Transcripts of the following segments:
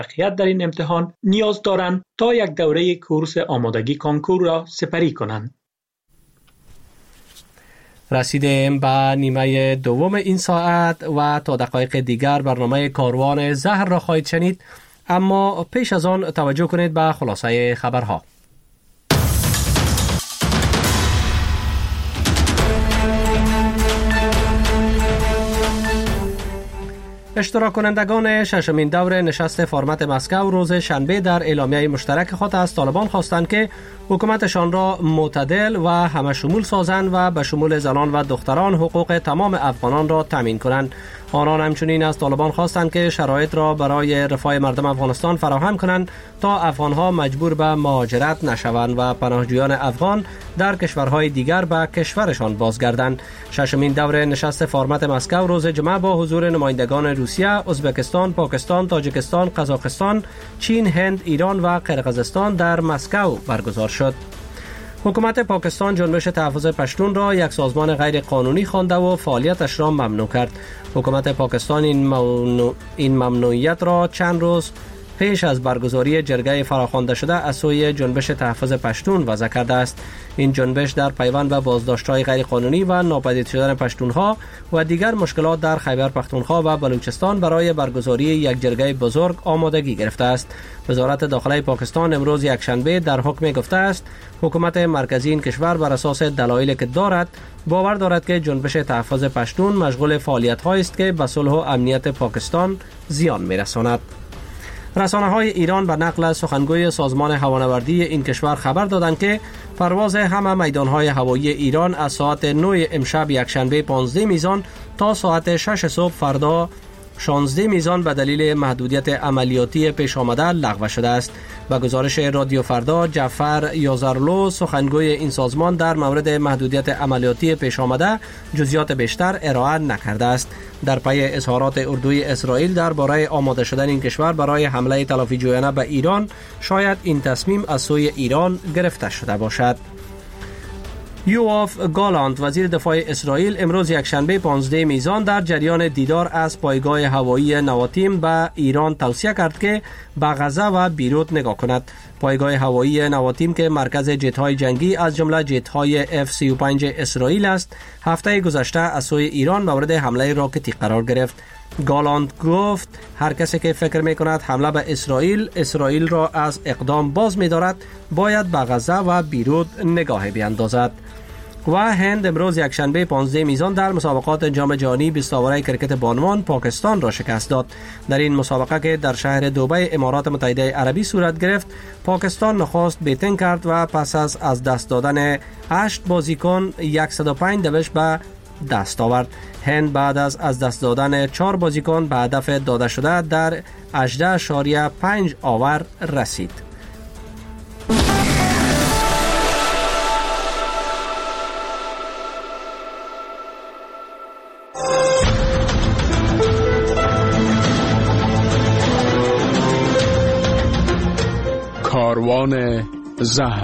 موفقیت در این امتحان نیاز دارند تا یک دوره کورس آمادگی کنکور را سپری کنند. رسیدیم به نیمه دوم این ساعت و تا دقایق دیگر برنامه کاروان زهر را خواهید شنید، اما پیش از آن توجه کنید به خلاصه خبرها. اشتراک کنندگان ششمین دور نشست فارمت مسکو روز شنبه در اعلامیه مشترک خود از طالبان خواستند که حکومتشان را معتدل و همه شمول سازند و به شمول زنان و دختران حقوق تمام افغانان را تامین کنند. آنان همچنین از طالبان خواستند که شرایط را برای رفاه مردم افغانستان فراهم کنند تا افغانها مجبور به مهاجرت نشوند و پناهجویان افغان در کشورهای دیگر به کشورشان بازگردند. ششمین دور نشست فارمت مسکو روز جمعه با حضور نمایندگان روسیه، ازبکستان، پاکستان، تاجیکستان، قزاقستان، چین، هند، ایران و قرقیزستان در مسکو برگزار شد. حکومت پاکستان جنبش تحفظ پشتون را یک سازمان غیر قانونی خوانده و فعالیتش را ممنوع کرد. حکومت پاکستان این ممنوعیت را چند روز پیش از برگزاری جرگه فراخوانده شده از سوی جنبش تحفظ پشتون وضع کرده است. این جنبش در پیوند به بازداشت‌های غیرقانونی و ناپدید شدن پشتونها و دیگر مشکلات در خیبر پختونخوا و بلوچستان برای برگزاری یک جرگه بزرگ آمادگی گرفته است. وزارت داخله پاکستان امروز یک شنبه در حکم گفته است حکومت مرکزی این کشور بر اساس دلایلی که دارد باور دارد که جنبش تحفظ پشتون مشغول فعالیت‌هایی است که به صلح و امنیت پاکستان زیان می‌رساند. رسانه‌های ایران به نقل سخنگوی سازمان هوانوردی این کشور خبر دادند که پرواز همه میدان‌های هوایی ایران از ساعت 9 امشب یکشنبه 15 میزان تا ساعت 6 صبح فردا 16 میزان به دلیل محدودیت عملیاتی پیش آمده لغو شده است. به گزارش رادیو فردا، جعفر یازارلو سخنگوی این سازمان در مورد محدودیت عملیاتی پیش آمده جزئیات بیشتر ارائه نکرده است. در پی اظهارات اردوی اسرائیل درباره آماده شدن این کشور برای حمله تلافی جویانه به ایران، شاید این تصمیم از سوی ایران گرفته شده باشد. یوآف گالانت وزیر دفاع اسرائیل امروز یکشنبه 15 میزان در جریان دیدار از پایگاه هوایی نواتیم به ایران توصیه کرد که به غزه و بیروت نگاه کند. پایگاه هوایی نواتیم که مرکز جت‌های جنگی از جمله جت‌های F-35 اسرائیل است، هفته گذشته از سوی ایران مورد حمله راکتی قرار گرفت. گالانت گفت هر کسی که فکر می‌کند حمله به اسرائیل را از اقدام باز می‌دارد باید به غزه و بیروت نگاهی بیندازد. و هند امروز یکشنبه 15 میزان در مسابقات جام جهانی 20 آوره کرکت بانوان پاکستان را شکست داد. در این مسابقه که در شهر دبی امارات متحده عربی صورت گرفت، پاکستان نخست بیتینگ کرد و پس از دست دادن 8 بازیکن 105 دوش به دست آورد. هند بعد از دست دادن 4 بازیکن به هدف داده شده در 18.5 آور رسید. کاروان زهر.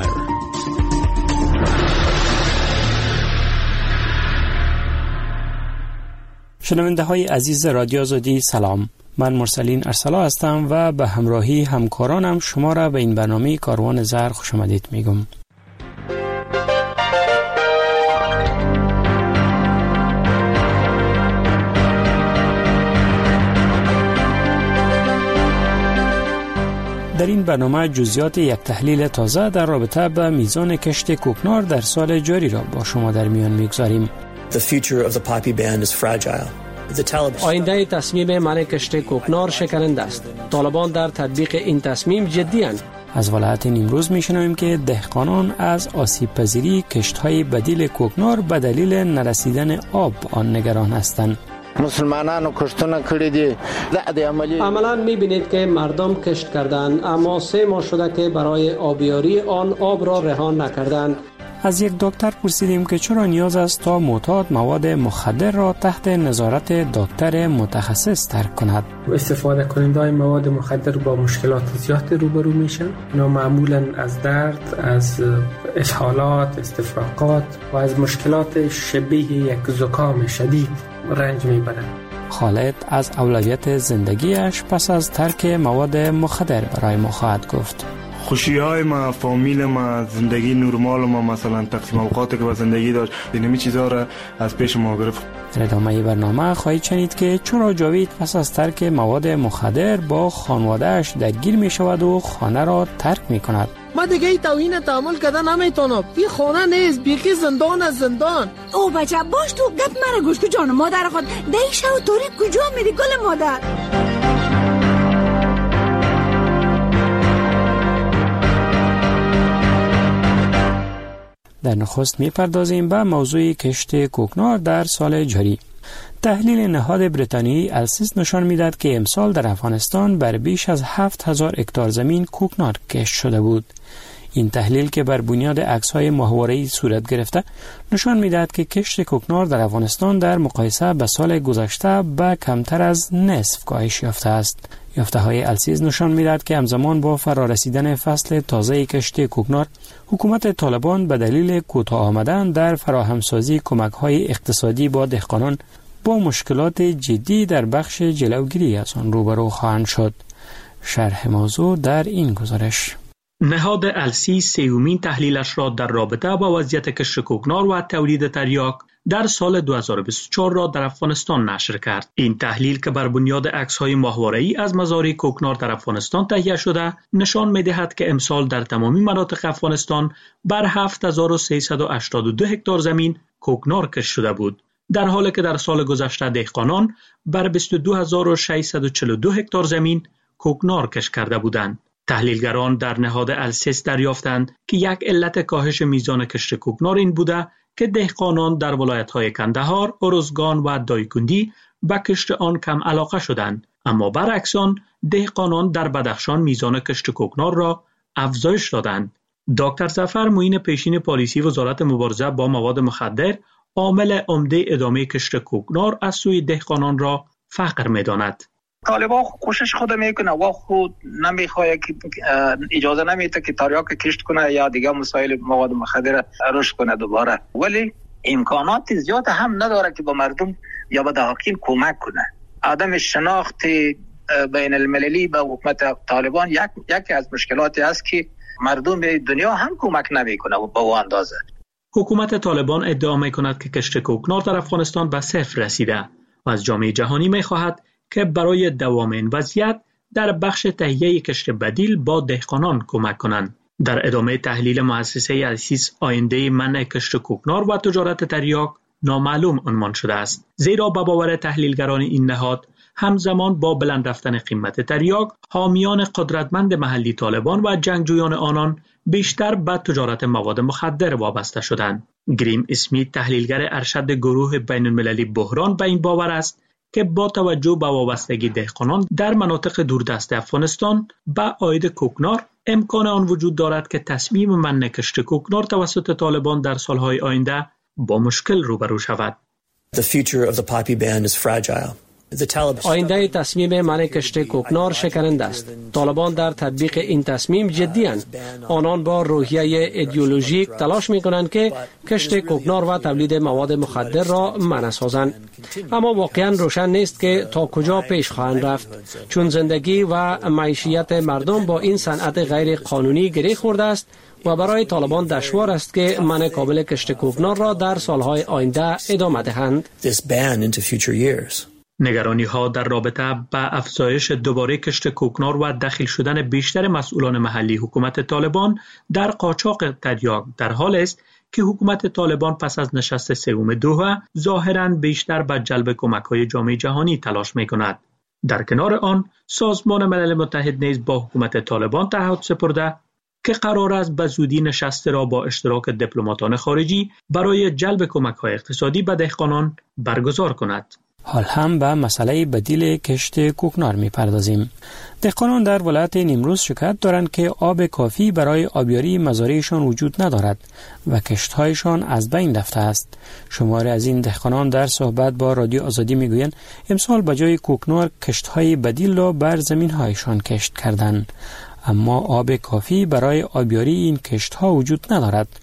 شنونده های عزیز رادیو آزادی سلام، من مرسلین ارسلا هستم و به همراهی همکارانم شما را به این برنامه کاروان زهر خوش آمدید میگم. در این برنامه جزئیات یک تحلیل تازه در رابطه با میزان کشت کوکنار در سال جاری را با شما در میان میگذاریم. آینده تصمیم منع کشت کوکنار شکننده است. طالبان در تطبیق این تصمیم جدی اند. از ولایت نیمروز میشنویم که دهقانان از آسیب پذیری کشت‌های بدیل کوکنار به دلیل نرسیدن آب آن نگران هستند. مسلمانانو کشتونه کړی دي عملاً می‌بینید که مردم کشت کردند، اما 3 ماه شده که برای آبیاری آن آب را رها نکردند. از یک دکتر پرسیدیم که چرا نیاز است تا معتاد مواد مخدر را تحت نظارت دکتر متخصص ترک کند. استفاده کنندگان مواد مخدر با مشکلات زیاد روبرو میشن. اینا معمولاً از درد، از اسهالات، استفراغات و از مشکلات شبیه یک زکام شدید رنج میبرند. خالد از اولویت زندگیش پس از ترک مواد مخدر برای ما خواهد گفت. خوشی های ما، فامیل ما، زندگی نرمال ما، مثلا تقسیم اوقاتی که با زندگی داشت، اینمی چیزا را از پیش ما گرفت. در ادامه برنامه خواهید شنید که چرا جاوید پس از ترک مواد مخدر با خانوادهش درگیر می شود و خانه را ترک می کند. ما دیگه ای توهین تحمل کردن نمیتونم. این خانه نیست، بیخی زندان از زندان. او بچه باش تو گپ مرا گوش که جان مادر خود دیشه و توری کجا میری گل مادر؟ در نخست می‌پردازیم به موضوع کشت کوکنار در سال جاری. تحلیل نهاد بریتانیایی السیس نشان می‌دهد که امسال در افغانستان بر بیش از 7000 هکتار زمین کوکنار کشت شده بود. این تحلیل که بر بنیاد عکس‌های ماهواره‌ای صورت گرفته نشان می‌دهد که کشت کوکنار در افغانستان در مقایسه به سال گذشته به کمتر از نصف کاهش یافته است. یافته‌های السیز نشان می‌دهد که همزمان با فرارسیدن فصل تازه کشت کوکنار، حکومت طالبان به دلیل کوتاه آمدن در فراهمسازی کمک‌های اقتصادی با دهقانان با مشکلات جدی در بخش جلوگیری از آن روبرو خواهند شد. شرح موضوع در این گزارش. نهاد السی سومین تحلیلش را در رابطه با وضعیت کشت کوکنار و تولید تریاک در سال 2024 را در افغانستان نشر کرد. این تحلیل که بر بنیاد عکس‌های ماهواره‌ای از مزارع کوکنار در افغانستان تهیه شده، نشان می‌دهد که امسال در تمامی مناطق افغانستان بر 7382 هکتار زمین کوکنار کشت شده بود، در حالی که در سال گذشته دهقانان بر 22642 هکتار زمین کوکنار کشت کرده بودند. تحلیلگران در نهاد السیس دریافتند که یک علت کاهش میزان کشت کوکنار این بوده که دهقانان در ولایت‌های کندهار، ارزگان و دایکندی به کشت آن کم علاقه شدند، اما برعکس آن دهقانان در بدخشان میزان کشت کوکنار را افزایش دادند. دکتر ظفر معین پیشین پالیسی وزارت مبارزه با مواد مخدر عامل عمده ادامه کشت کوکنار از سوی دهقانان را فقر می‌داند. طالبان کوشش خود میکنه و خود نمیخواد که اجازه نمیده که تریاک کشت کنه یا دیگه مسائل مواد مخدر رشد کنه دوباره، ولی امکانات زیاد هم نداره که با مردم یا به دهقان کمک کنه. عدم شناخت بین المللی به حکومت طالبان یکی از مشکلاتی است که مردم دنیا هم کمک نمیکنه به اون اندازه. حکومت طالبان ادعا میکند که کشت کوکنار در افغانستان به صفر رسیده و از جامعه جهانی میخواهد که برای دوام این وضعیت در بخش تهیه کشت بدیل با دهقانان کمک کنند. در ادامه تحلیل مؤسسه السیس آینده منع کشت کوکنار و تجارت تریاک نامعلوم عنوان شده است، زیرا به باور تحلیلگران این نهاد همزمان با بلند رفتن قیمت تریاک، حامیان قدرتمند محلی طالبان و جنگجویان آنان بیشتر به تجارت مواد مخدر وابسته شدند. گریم اسمیت تحلیلگر ارشد گروه بین المللی بحران به این باور است که با توجه به وابستگی دهقانان در مناطق دوردست افغانستان به عاید کوکنار، امکان آن وجود دارد که تصمیم منع کشت کوکنار توسط طالبان در سالهای آینده با مشکل روبرو شود. The future of the poppy ban is fragile. آینده تصمیم منع کشت کوکنار شکننده است. طالبان در تطبیق این تصمیم جدی‌اند. آنان با روحیه ایدئولوژیک تلاش می‌کنند که کشت کوکنار و تولید مواد مخدر را منع سازند. اما واقعاً روشن نیست که تا کجا پیش خواهند رفت، چون زندگی و معیشت مردم با این صنعت غیر قانونی گره خورده است و برای طالبان دشوار است که منع کامل کشت کوکنار را در سالهای آینده ادامه دهند. نگرانی ها در رابطه با افزایش دوباره کشت کوکنار و دخیل شدن بیشتر مسئولان محلی حکومت طالبان در قاچاق تریاک در حال است که حکومت طالبان پس از نشست سوم دوحه ظاهراً بیشتر به جلب کمک‌های جامعه جهانی تلاش می‌کند. در کنار آن، سازمان ملل متحد نیز با حکومت طالبان تعهد سپرده که قرار است به زودی نشست را با اشتراک دیپلماتان خارجی برای جلب کمک‌های اقتصادی به دهقانان برگزار کند. حال هم به مسئله بدیل کشت کوکنار می‌پردازیم. دهقانان در ولایت نیمروز شکایت دارند که آب کافی برای آبیاری مزارعشان وجود ندارد و کشت‌هایشان از بین رفته است. شماری از این دهقانان در صحبت با رادیو آزادی می‌گویند امسال به جای کوکنار کشت‌های بدیل را بر زمین‌هایشان کشت کردند، اما آب کافی برای آبیاری این کشت‌ها وجود ندارد.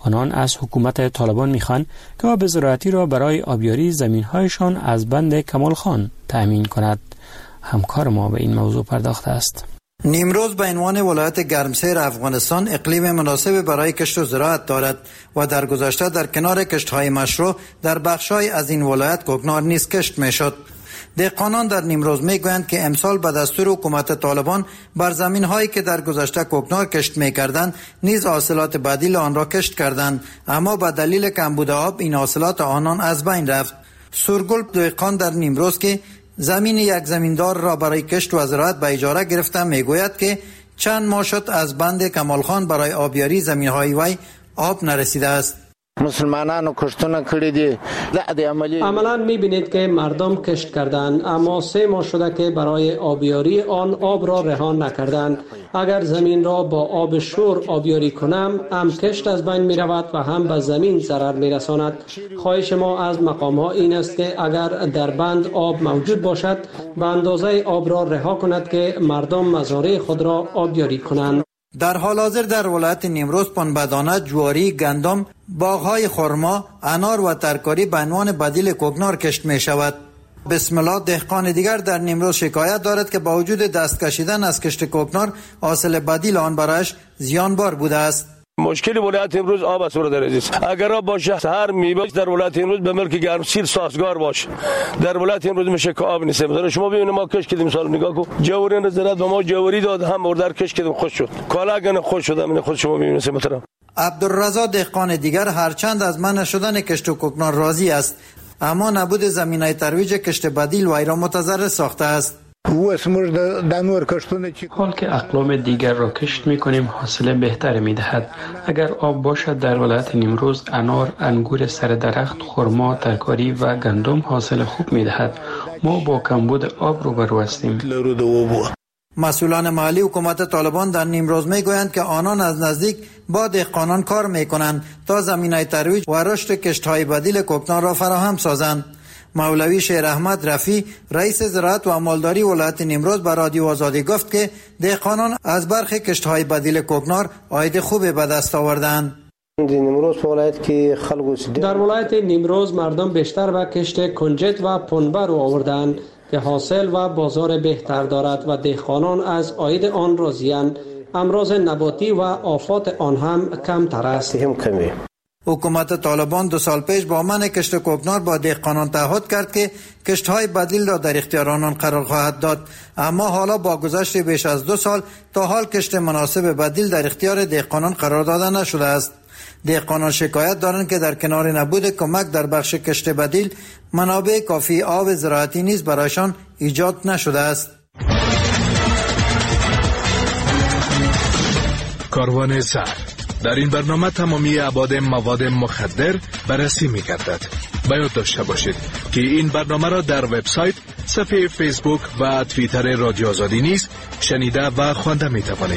آنان از حکومت طالبان میخوان که آب زراعتی را برای آبیاری زمین‌هایشان از بند کمال خان تأمین کند. همکار ما به این موضوع پرداخته است. نیمروز به عنوان ولایت گرمسیر افغانستان اقلیم مناسب برای کشت و زراعت دارد و در گذشته در کنار کشت‌های مشروع در بخش‌های از این ولایت کوکنار نیز کشت می‌شد. دهقانان در نیمروز میگویند که امسال به دستور حکومت طالبان بر زمین‌هایی که در گذشته کوکنار کشت می‌کردند نیز حاصلات بدیل آن را کشت کردند، اما به دلیل کمبود آب این حاصلات آنان از بین رفت. سورگل دهقان در نیمروز که زمین یک زمیندار را برای کشت و زراعت به اجاره گرفته میگوید که چند ماه شد از بند کمال خان برای آبیاری زمین‌های وی آب نرسیده است. مسلمانانو کشتونه کړی دي. عملا میبینید که مردم کشت کردند، اما 3 ماه شده که برای آبیاری آن آب را رها نکردند. اگر زمین را با آب شور آبیاری کنم، هم کشت از بین می رود و هم به زمین ضرر می رساند. خواهش ما از مقام ها این است که اگر در بند آب موجود باشد، به اندازه آب را رها کند که مردم مزارع خود را آبیاری کنند. در حال حاضر در ولایت نیمروز پنبه‌دانه، جواری، گندم، باغ‌های خرما، انار و ترکاری به عنوان بدیل کوکنار کشت می شود. بسم الله دهقان دیگر در نیمروز شکایت دارد که با وجود دست کشیدن از کشت کوکنار حاصل بدیل آن برایش زیانبار بوده است. مشکل ولایت امروز آب است برادر عزیز. اگر آب باشه هر میوه در ولایت امروز به ملک گرمسیر سازگار باشه. در ولایت امروز میشه که آب نیست. مثلا شما ببینید ما کش کردیم سال نگاه کو جواری نظارت و ما جواری داد هم اردر کش کردیم خوش شد. کالا گن خوش شد من خود شما ببینید مثلا. عبدالرضا دهقان دیگر هرچند از منع شدن کشت و کوکنار راضی است، اما نبود زمینای ترویج کشت بدیل وی را متضرر ساخته است. حال که اقلام دیگر را کشت می کنیم حاصل بهتر می دهد. اگر آب باشد در ولایت نیمروز انار، انگور سر درخت، خرما، ترکاری و گندم حاصل خوب می دهد. ما با کمبود آب روبرو هستیم. مسئولان محلی حکومت طالبان در نیمروز می گویند که آنان از نزدیک با دهقانان کار می کنند تا زمینای ترویج و رشد کشت‌های بدیل کوکنار را فراهم سازند. مولوی شیر احمد رفی رئیس زراعت و مالداری ولایت نیمروز به رادیو آزادی گفت که دهقانان از برخی کشت‌های بدیل کوکنار عاید خوبی به دست آوردند. در ولایت نیمروز مردم بیشتر به کشت کنجد و پنبه رو آوردند که حاصل و بازار بهتر دارد و دهقانان از عاید آن راضی‌اند. امراض نباتی و آفات آن هم کمتر است. حکومت طالبان 2 سال پیش با منع کشت کوکنار با دهقانان تعهد کرد که کشت‌های بدیل را در اختیار آنان قرار خواهد داد، اما حالا با گذشت بیش از 2 سال تا حال کشت مناسب بدیل در اختیار دهقانان قرار داده نشده است. دهقانان شکایت دارند که در کنار نبود کمک در بخش کشت بدیل، منابع کافی آب زراعتی نیز برایشان ایجاد نشده است. کاروان زر در این برنامه تمامی ابعاد مواد مخدر بررسی می‌گردد. باید داشته باشید که این برنامه را در وبسایت، صفحه فیسبوک و توییتر رادیو آزادی نیز شنیده و خوانده می‌توانید.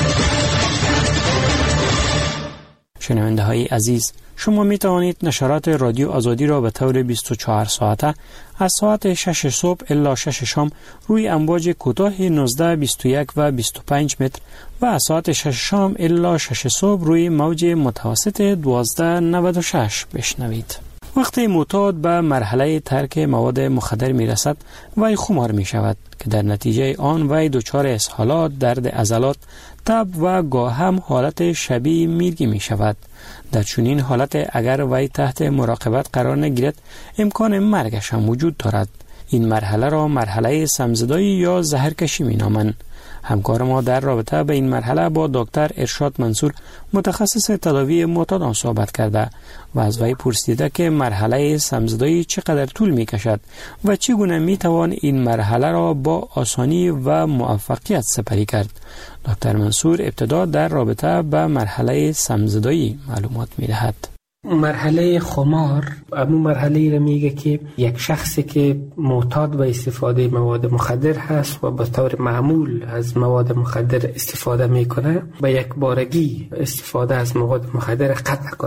شنونده های عزیز، شما می توانید نشرات رادیو آزادی را به طور 24 ساعته از ساعت 6 صبح الی 6 شام روی امواج کوتاه 19, 21 و 25 متر و از ساعت 6 شام الی 6 صبح روی موج متوسط 1296 بشنوید. وقتی معتاد به مرحله ترک مواد مخدر می رسد وی خمار می شود که در نتیجه آن وی دچار اسهالات، درد عضلات، تب و گاه هم حالت شبیه میرگی می شود. در چنین حالت اگر وی تحت مراقبت قرار نگیرد امکان مرگش هم وجود دارد. این مرحله را مرحله سمزدایی یا زهرکشی می نامند. همکار ما در رابطه به این مرحله با دکتر ارشاد منصور متخصص تداوی معتادان صحبت کرده و از وی پرسیده که مرحله سمزدایی چقدر طول می کشد و چگونه می توان این مرحله را با آسانی و موفقیت سپری کرد. دکتر منصور ابتدا در رابطه به مرحله سمزدایی معلومات می دهد. مرحله خمار همون مرحله را میگه که یک شخصی که معتاد به استفاده مواد مخدر هست و به طور معمول از مواد مخدر استفاده میکنه به یک بارگی استفاده از مواد مخدر قطع کنه.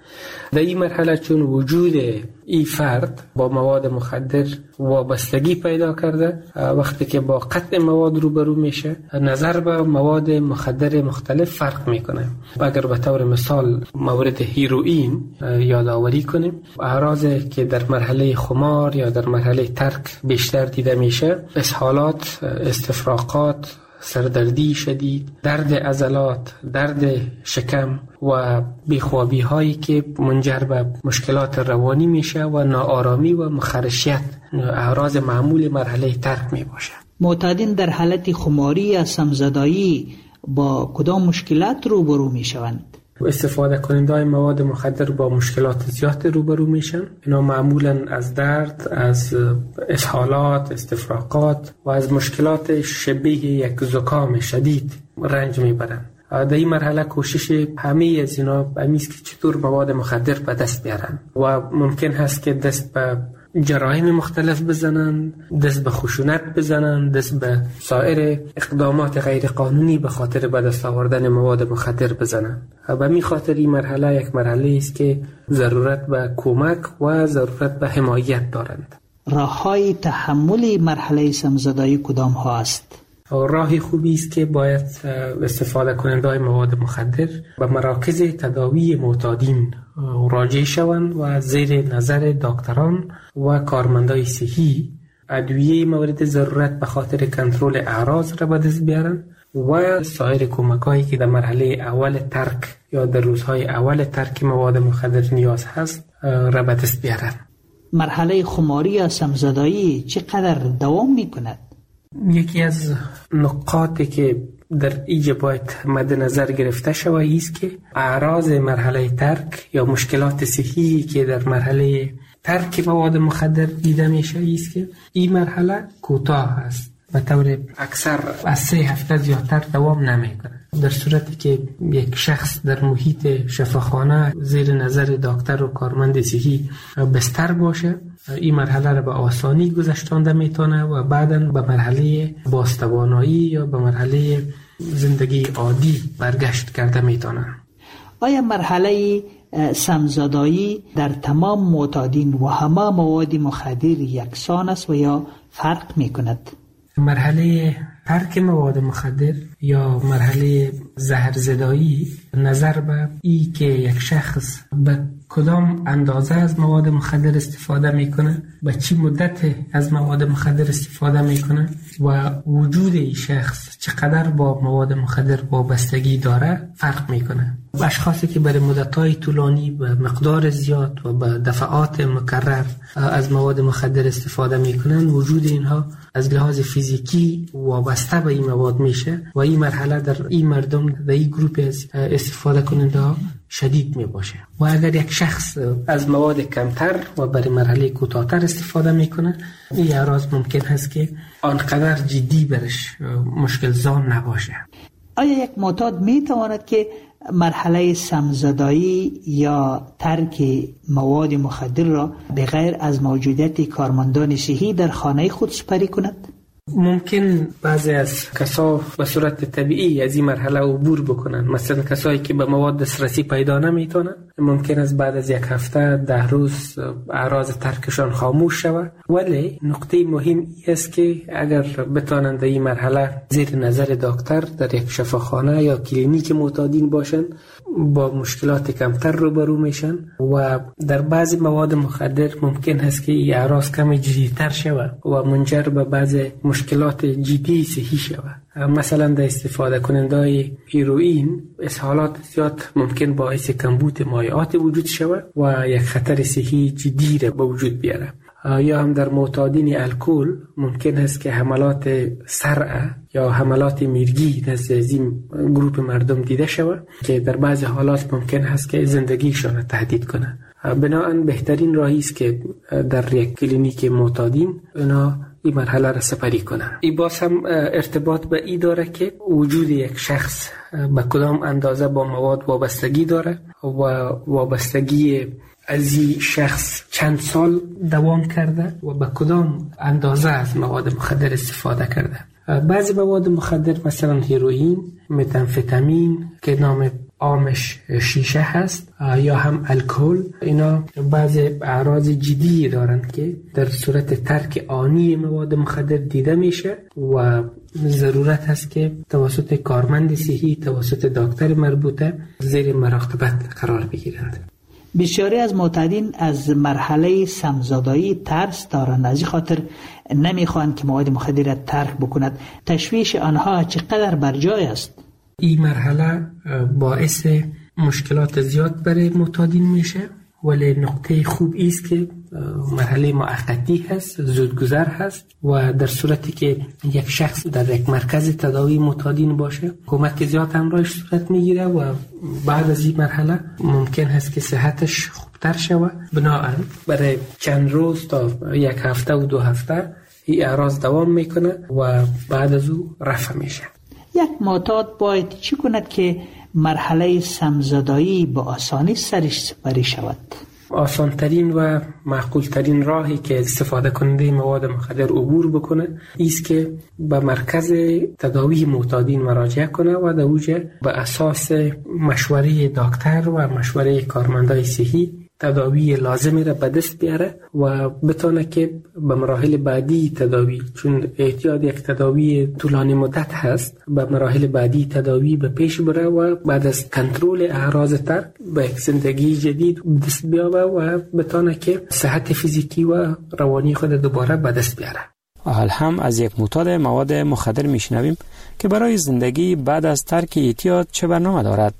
در این مرحله چون وجود این فرد با مواد مخدر وابستگی پیدا کرده، وقتی که با قطع مواد روبرو میشه نظر به مواد مخدر مختلف فرق میکنه. اگر به طور مثال مورد هیروئین یادآوری کنیم، اعراضی که در مرحله خمار یا در مرحله ترک بیشتر دیده میشه اسهالات، استفراغات، سردردی شدید، درد عضلات، درد شکم و بیخوابی هایی که منجر به مشکلات روانی میشه و ناآرامی و مخرشیت اعراض معمول مرحله ترک می باشه. معتادین در حالت خماری یا سمزدایی با کدام مشکلات روبرو می شوند؟ استفاده کننده مواد مخدر با مشکلات زیاد روبرو میشن. اینا معمولا از درد، از اسهالات، استفراغات و از مشکلات شبیه یک زکام شدید رنج میبرن. در این مرحله کوشش همه از اینا همیست که چطور مواد مخدر به دست بیارن و ممکن هست که دست به جرایم مختلف بزنن، دست به خشونت بزنن، دست به سایر اقدامات غیر قانونی به خاطر به دست آوردن مواد مخدر بزنن. به می خاطر این مرحله یک مرحله است که ضرورت به کمک و ضرورت به حمایت دارند. راه‌های تحمل مرحله سمزدایی کدام ها است؟ راهی خوبی است که باید استفاده کننده مواد مخدر به مراکز تداوی معتادین راجع شوند و زیر نظر دکتران و کارمندای صحی ادویه مورد ضرورت به خاطر کنترل اعراض را به دست بیارن و سایر کمکایی که در مرحله اول ترک یا در روزهای اول ترک مواد مخدر نیاز هست را به دست بیارن. مرحله خماری یا سمزدایی چقدر دوام می کند؟ یکی از نقاطی که در اینجا باید مد نظر گرفته شود است که اعراض مرحله ترک یا مشکلات صحی که در مرحله ترک مواد مخدر دیده میشه است که این مرحله کوتاه است، به طور اکثر از 3 هفته زیادتر دوام نمیکنه. در صورتی که یک شخص در محیط شفاخانه زیر نظر دکتر و کارمند صحی بستر باشه، این مرحله را به آسانی گذشتانده میتونه و بعداً به مرحله بازتوانایی یا به مرحله زندگی عادی برگشت کرده میتونه. آیا مرحله سمزدایی در تمام معتادین و همه مواد مخدر یکسان است و یا فرق میکند؟ مرحله ترک مواد مخدر یا مرحله زهرزدایی نظر به ای که یک شخص به کدام اندازه از مواد مخدر استفاده میکنه، به چی مدت از مواد مخدر استفاده میکنه و وجود این شخص چقدر با مواد مخدر وابستگی داره فرق میکنه. اشخاصی که برای مدت‌های طولانی به مقدار زیاد و به دفعات مکرر از مواد مخدر استفاده میکنن، وجود اینها از لحاظ فیزیکی وابسته به این مواد میشه و این مرحله در این مردم در این گروه از استفاده کننده ها شدید می باشه. و اگر یک شخص از مواد کمتر و برای مرحله کوتاه‌تر استفاده میکنه، این اعراض ممکن هست که آنقدر جدی برش مشکل زان نباشه. آیا یک معتاد می تواند که مرحله سمزدایی یا ترک مواد مخدر را بغیر از موجودیت کارمندان صحی در خانه خود سپری کند؟ ممکن بعضی از کسا به صورت طبیعی از این مرحله عبور بکنن. مثلا کسایی که به مواد دسترسی پیدا نمیتونن ممکن است بعد از 1 هفته 10 روز اعراض ترکشان خاموش شود. ولی نقطه مهم است که اگر بتونن در این مرحله زیر نظر دکتر در یک شفاخانه یا کلینیک معتادین باشن، با مشکلات کمتر روبرو میشن و در بعضی مواد مخدر ممکن است که این اعراض کمی جدی‌تر شود و منجر به بعضی مشکلات جدی صحی شود. مثلا در استفاده کننده هیروئین اسهالات زیاد ممکن باعث کمبود مایعات وجود شود و یک خطر صحی جدی را به وجود بیاره. یا هم در معتادین الکل ممکن است که حملات صرع یا حملات میرگی نزد این گروه مردم دیده شود که در بعضی حالات ممکن است که زندگیشان را تهدید کنه. بنابراین بهترین راهی است که در یک کلینیک معتادین اینا این مرحله را سپری کنن. این باز هم ارتباط به این داره که وجود یک شخص به کدام اندازه با مواد وابستگی داره و وابستگی از این شخص چند سال دوام کرده و به کدام اندازه از مواد مخدر استفاده کرده. بعضی مواد مخدر مثلا هیروئین، متامفتامین که نام عامش شیشه هست یا هم الکل. اینا بعضی اعراض جدی دارند که در صورت ترک آنی مواد مخدر دیده میشه و ضرورت هست که توسط کارمند صحی، توسط دکتر مربوطه زیر مراقبت قرار بگیرند. بسیاری از معتادین از مرحله سمزدایی ترس دارند، از این خاطر نمیخوان که مواد مخدر را ترک بکند. تشویش آنها چقدر بر جای است؟ این مرحله باعث مشکلات زیاد برای معتادین میشه، ولی نقطه خوب است که مرحله مؤقتی هست، زودگذر هست و در صورتی که یک شخص در یک مرکز تداوی معتادین باشه کمک زیاد همراهش صورت میگیره و بعد از این مرحله ممکن هست که صحتش خوبتر شود. بنابراین برای چند روز تا یک هفته و 2 هفته این اعراض دوام میکنه و بعد از او رفع میشه. یک معتاد باید چی کند که مرحله سمزدایی با آسانی سرش سپری شود؟ آسانترین و معقولترین راهی که استفاده کننده مواد مخدر عبور بکنه ایست که به مرکز تداوی معتادین مراجعه کنه و در اوجه به اساس مشوره دکتر و مشوره کارمندای صحی تداوی لازمی را به دست بیاره و بتونه که به مراحل بعدی تداوی، چون احتیاج یک تداوی طولانی مدت هست، به مراحل بعدی تداوی به پیش بره و بعد از کنترل اعراض ترک به یک زندگی جدید دست بیاره و بتونه که صحت فیزیکی و روانی خود دوباره به دست بیاره. حال هم از یک معتاد مواد مخدر میشنویم که برای زندگی بعد از ترک اعتیاد چه برنامه دارد.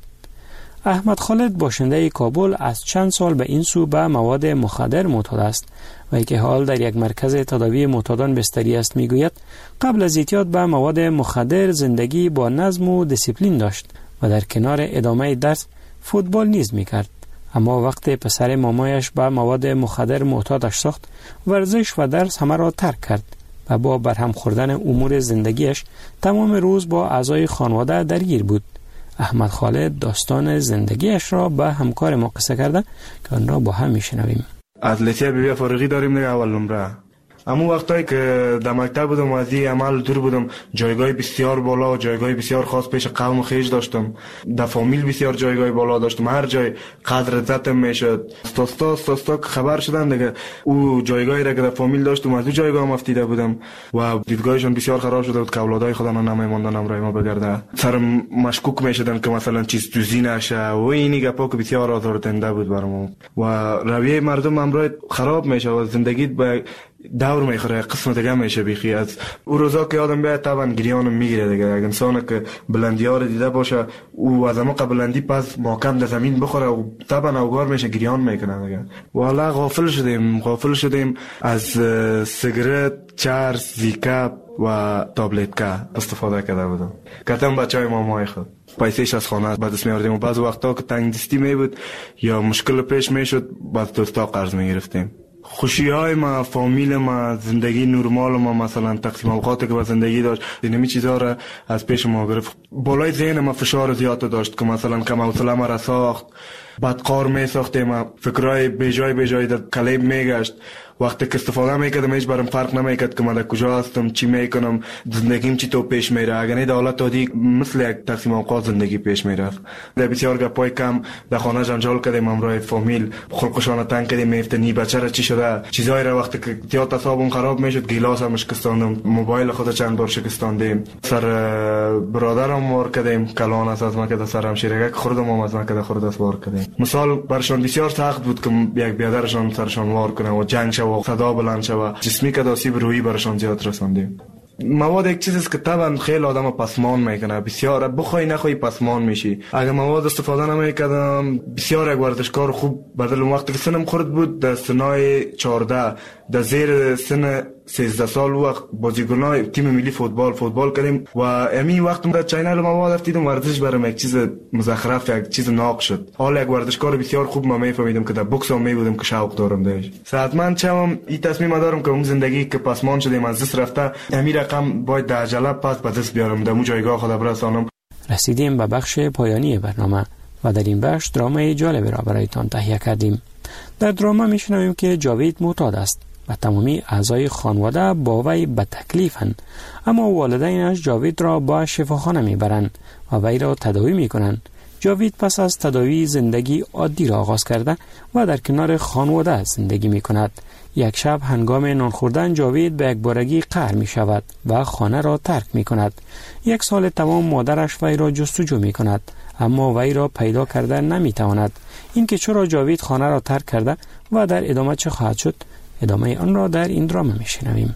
احمد خالد باشنده کابل از چند سال به این سو به مواد مخدر معتاد است و که حال در یک مرکز تداوی معتادان بستری است. میگوید قبل از اعتیاد به مواد مخدر زندگی با نظم و دیسیپلین داشت و در کنار ادامه درس فوتبال نیز میکرد، اما وقت پسر مامایش به مواد مخدر معتادش ساخت ورزش و درس همه را ترک کرد و با برهم خوردن امور زندگیش تمام روز با اعضای خانواده درگیر بود. احمد خالد داستان زندگیش را به همکار ما قصه کرده که آن را با هم میشنویم. از لیسه بی فارغی داریم دیگه اول نمره. اما وقتایی که در مکتب بودم و از این عمل دور بودم، جایگاه بسیار بالا و جایگاه بسیار خاص پیش قوم خیش داشتم. در فامیل بسیار جایگاه بالا داشتم، هر جای قدر عزتم میشد. ستا که خبر شدن دیگه او جایگاهی را که در فامیل داشتم از او جایگاه هم افتیده بودم و دیدگاهشون بسیار خراب شده بود که اولادای خودم نمیماندن امرای ما بگرده. سرم مشکوک میشدن که مثلا چیز دوزی نشه و اینی گپا که بسیار آزاردهنده بود برام و رویه مردم امرای خراب میشه و زندگی به دور میخوره، قسمت دیگه میشه بیخی. از او روزا که آدم بیاد طبعا گریانم میگیره دیگه. اگه انسان که بلندی ها رو دیده باشه او از اما بلندی پس محکم در زمین بخوره و طبعا اوگار میشه گریان میکنه دیگه. والا غافل شدیم از سیگرت، چرس، زیکاپ و تابلتکا استفاده کرده بودم. کتم بچهای مامای خود پیسهش از خانه به دست میاردیم و بعض وقتا که تنگ دستی میبود یا مشکل پیش میشد بعد دوستا قرض میگرفتیم. خوشی های ما، فامیل ما، زندگی نرمال ما، مثلا تقسیم اوقاتی که با زندگی داشت، اینمی چیزا را از پیش ما گرفت. بالای ذهن ما فشار زیاد داشت که مثلا کم حوصله ما را ساخت، بدقار می ساختیم، فکرای بیجای در کلیب میگشت. وقتی که استفاده میکردم هیچ برام فرق نمیکرد که من در کجا هستم، چی میکنم، زندگیم چی تو پیش میره. اگر نه دولت دادی مثل یک تقسیم اوقات زندگی پیش میرفت. در بسیار گپای کم در خانه جنجال کردیم، امرای فامیل خلقشان تنگ کردیم، میفتنی بچه را چی شده، چیزایی را وقتی که زیاد حسابم خراب میشد گیلاس هم شکستاندم، موبایل خود چند بار شکستاندیم، سر برادرم مار کردیم، کلان از ما که سرم شیرگک خوردم از ما که خورد است وار کردیم. مثال برشان بسیار سخت بود که یک بیادرشان سرشان وار کنه و جنگ شد و صدا بلند شد، جسمی که آسیب روحی برشان زیاد رساندیم. مواد یک چیزی است که طبعا خیلی آدم پسمان میکنه، بسیار بخوای نخوای پسمان میشی. اگه مواد استفاده نمیکردم بسیار یک ورزشکار خوب بدل وقتی که سنم خورد بود در سنای 14 در زیر سن 13 سال وقت بازیکنای تیم ملی فوتبال کردیم و امی وقت در چینل مواد رفتیدم ورزش برام یک چیز مزخرف، یک چیز ناق شد. حالا یک ورزشکار بسیار خوب ما میفهمیدم که در بوکس هم میبودم که شوق دارم داش. صحتمند شوم این تصمیم دارم که اون زندگی که پسمان شدیم از دست رفته امی رقم باید در عجله پس به دست بیارم، در اون جایگاه خود برسانم. رسیدیم به بخش پایانی برنامه و در این بخش درامای جالبی را برایتان تهیه کردیم. در دراما میشنویم که جاوید معتاد است و تمامی اعضای خانواده با وی به تکلیفند، اما والدینش جاوید را با شفاخانه میبرند و وی را تداوی میکنند جاوید پس از تداوی زندگی عادی را آغاز کرده و در کنار خانواده زندگی می کند. یک شب هنگام نان خوردن جاوید به یک بارگی قهر می شود و خانه را ترک می کند. 1 سال تمام مادرش وی را جستجو می کند اما وی را پیدا کرده نمی تواند. اینکه چرا جاوید خانه را ترک کرده و در ادامه چه خواهد شد، ادامه آن را در این دراما می شنویم.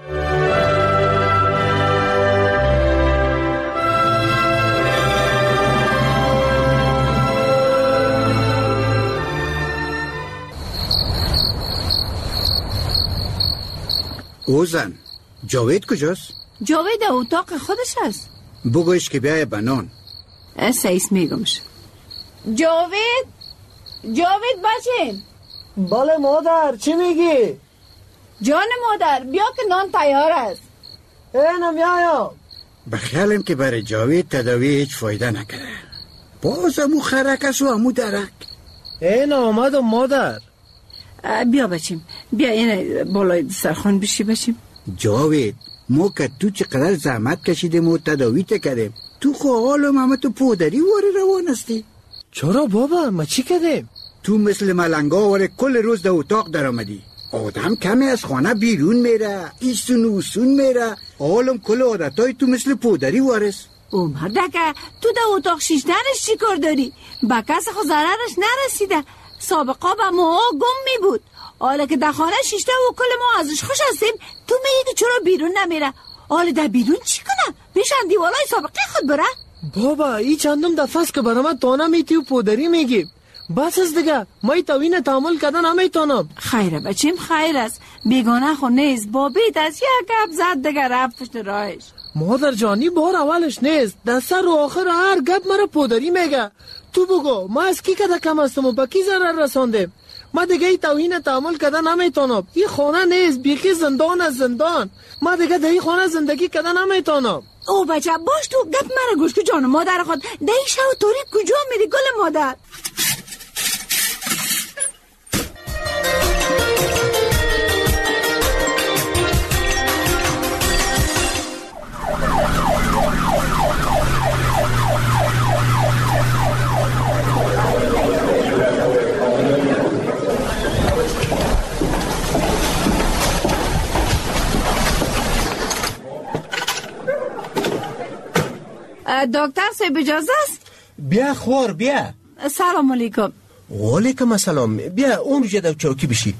اوزن جاوید کجاست؟ جاوید در اتاق خودش است. بگویش که بیایه بنان. سیس میگمش. جاوید بچین. بله مادر، چی میگی؟ جان مادر بیا که نان تیار است. اینم یا بخیالم که برای جاوید تداوی هیچ فایده نکرده. باز امو خرکش و امو درک. این آمدم مادر. بیا بچیم، بیا این بالای دسترخوان بشی بچیم. جاوید ما که تو چقدر زحمت کشیدیم و تداوی کردیم، تو حالم همه تو پودری واره روان هستی. چرا بابا؟ ما چی کردیم؟ تو مثل ملنگا واره کل روز در اتاق در آمدی. آدم کمی از خانه بیرون میره، ایسون و اوسون میره، حالم کل عادتای تو مثل پودری وارست. او مردکه تو در اتاق شیشتنش چی کار داری؟ با کس خود ضررش نرسیده. سابقا با ما گم می بود. حالا که در خانه شیشته و کل ما ازش خوش هستیم، تو میگی چرا بیرون نمیره؟ حالا در بیرون چی کنه؟ بیشن دیوالای سابقه خود بره؟ بابا ای چندم دفعه است که برای من تانه میتی و پودری میگی. بس است دیگه، ما ای توین تعامل کردن نمیتونم. خیره بچیم، خیر است. بیگانه خو نیست. بابیت از یک گپ زد دیگه رفت پشت راهش. مادر جانی بار اولش نیست. در سر و آخر هر گپ مرا پودری میگه. تو بگو ما از کی کده کم هستم و با کی ضرر رساندیم؟ ما دیگه ای توهین تعامل کردن نمیتونم. این خانه نیست، بیخی زندان از زندان. ما دیگه در این خانه زندگی کردن نمیتونم. او بچه باش، تو گپ مرا گوش که جان مادر خود در این شب تاریک کجا میری گل مادر؟ دکتر صاحب اجازه است؟ بیا خور بیا. سلام علیکم. وعلیکم السلام. بیا اون رو در چوکی بشی.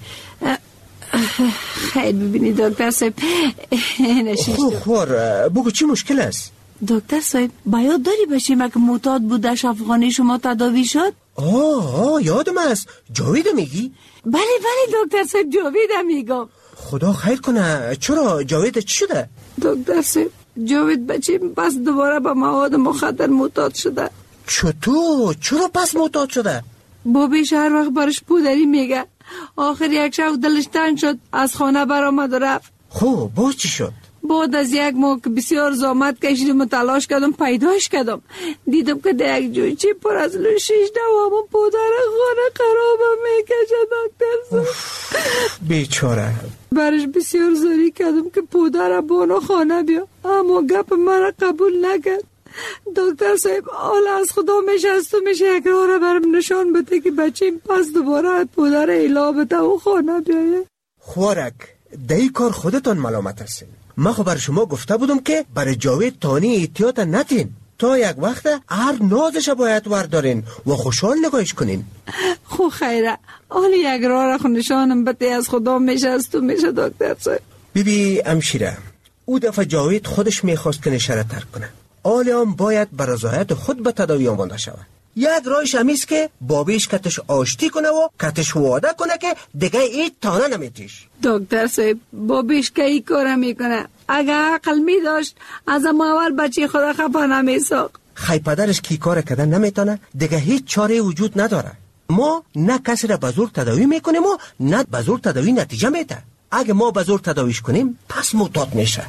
خیلی ببینی دکتر صاحب خور بگو چی مشکل است؟ دکتر صاحب باید داری باشیم که معتاد بودش افغانی شما تداوی شد؟ یادم است. جاوید میگی؟ بله دکتر صاحب جاوید میگم. خدا خیر کنه. چرا جاوید چی شده؟ دکتر صاحب جاوید بچیم پس دوباره به مواد مخدر معتاد شده. چرا پس معتاد شده؟ بابیش هر وقت برش پودری میگه. آخر یک شب دلش تنگ شد، از خانه برآمد و رفت. خب باز چی شد؟ بعد از یک ماه که بسیار زحمت کشیدم و تلاش کردم پیداش کردم، دیدم که در یک جویچه پر از لوشیش دوامون پودر خانه خرابم میکشه. دکتر بیچاره. برش بسیار زاری کردم که پودر بانو خانه بیا، اما گپ مرا قبول نکرد. دکتر صاحب حال از خدا میشه میشه یک راه را برم نشان بده که بچیم پس دوباره پودر ایلا بده و خانه بیایه. خوارک دایی کار خودتان ملامت هستین. من خب بر شما گفته بودم که برای جاوید تانی احتیاط نتین. تا یک وقت هر نازش باید وردارین و خوشحال نگاهش کنین. خو خیره حالی یک راه را نشانم بده از خدا میشه دکتر صاحب. بیبی امشیره او دفعه جاوید خودش میخواست که نشره ترک کنه. حالی هم باید بر رضایت خود به تداوی آمانده شود. یک راهش همیست که بابیش کتش آشتی کنه و کتش وعده کنه که دیگه هیچ تانه نمیتیش. دکتر صاحب بابیش که ای کار میکنه؟ اگه عقل میداشت از اول بچه خدا خفا نمیساق. خی پدرش کی کار کردن نمیتونه، دیگه هیچ چاره وجود نداره. ما نه کسی را به زور تداوی میکنیم و نه به زور تداوی نتیجه میده. اگه ما به زور تداویش کنیم پس معتاد میشه.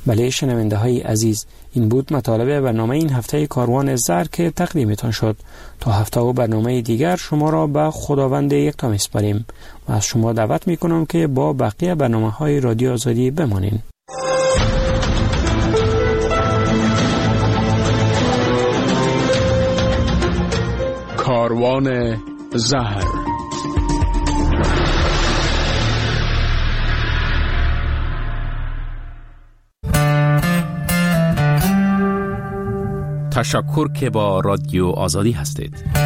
بله شنونده های عزیز، این بود مطالب برنامه این هفته کاروان زر که تقدیمتان شد. تا هفته و برنامه دیگر شما را به خداوند یکتا میسپاریم و از شما دعوت میکنم که با بقیه برنامه های رادیو آزادی بمانین. کاروان زهر. تشکر که با رادیو آزادی هستید.